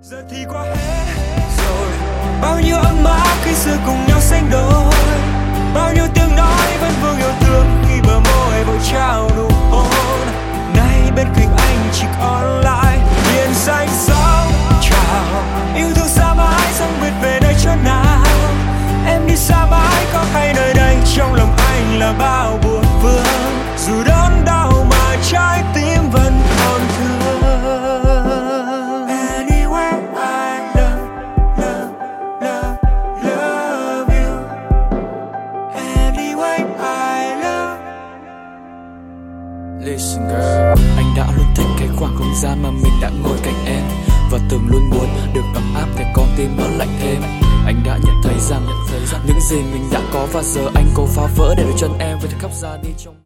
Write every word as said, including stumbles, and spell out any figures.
Giờ thì qua hết rồi, bao nhiêu ấm áp khi xưa cùng nhau sánh đôi, bao nhiêu tiếng nói vẫn vương yêu thương khi bờ môi vội trao nụ hôn. Nay bên cạnh anh chỉ còn lại biển xanh sóng trào, yêu thương xa mãi chẳng biết về nơi chỗ nào. Em đi xa mãi có hay nơi đây trong lòng anh là bao buồn vương, dù đớn đau mà trái tim vẫn còn thương. Anyway I love, love, love, love you. Anyway I love. Listen girl, anh đã luôn thích cái khoảng không gian mà mình đã ngồi cạnh em, và từng luôn muốn được ấm áp để con tim bớt lạnh thêm. Anh đã nhận thấy rằng những gì mình đã có và giờ anh cố phá vỡ để đôi chân em với thời khắc ra đi trong